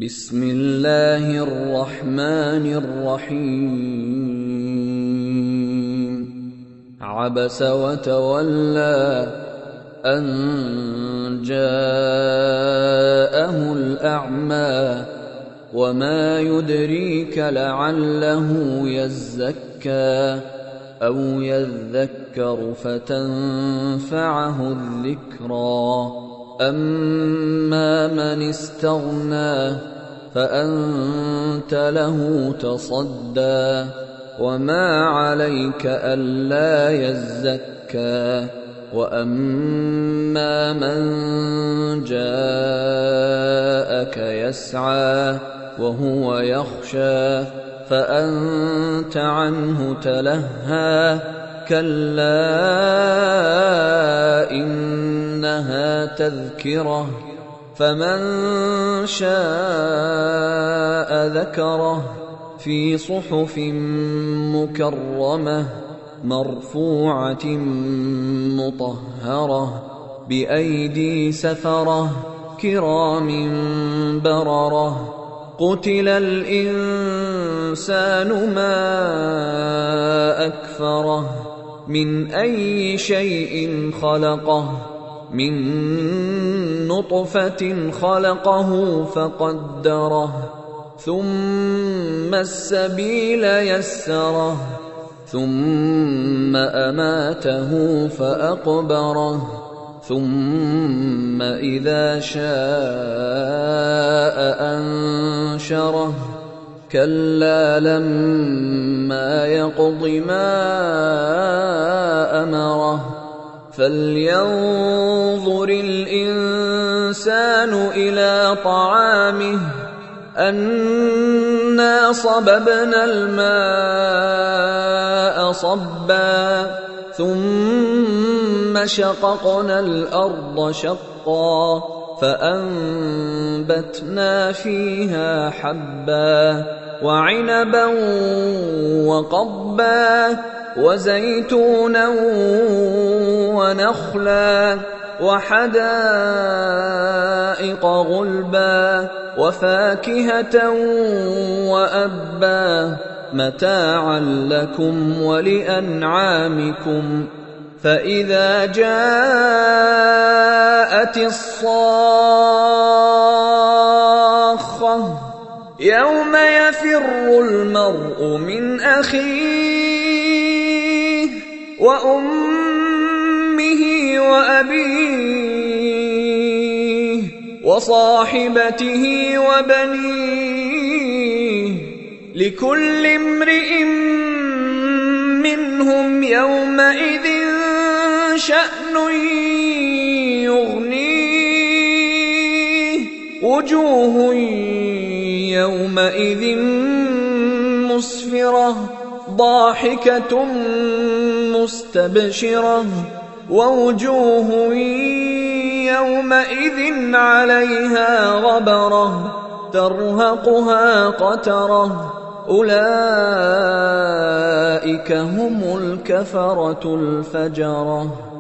بسم الله الرحمن الرحيم عبس وتولى أن جاءه الأعمى وما يدريك لعله يزكى أو يذكر فتنفعه الذكرى أما من استغنى فأنت له تصدى وما عليك ألا يزكى وأما من جاءك يسعى وهو يخشى فأنت عنه تلهى كلا إنها تذكرة فمن شاء ذكره في صحف مكرمة مرفوعة مطهرة بأيدي سفرة كرام بررة قتل الإنسان ما أكفره من أي شيء خلقه من نطفة خلقه فقدره ثم السبيل يسره ثم أماته فأقبره ثم إذا شاء أنشره كلا لما يقض ما أمره فلينظر الإنسان إلى طعامه أنا صببنا الماء صبا ثم شققنا الأرض شقا فأنبتنا فيها حبا وعنبا وقضبا وزيتونا ونخلا وحدائق غلبا وفاكهة وأبا متاعا لكم ولأنعامكم فإذا جاءت الصاخة يوم يفر المرء من أخيه وأمه وأبيه وصاحبته وبنيه لكل امرئ منهم يومئذ شأن يغنيه وجوه يومئذ مسفرة ضاحكة مستبشرة ووجوه يومئذ عليها غبرة ترهقها قترة أولئك هم الكفرة الفجرة.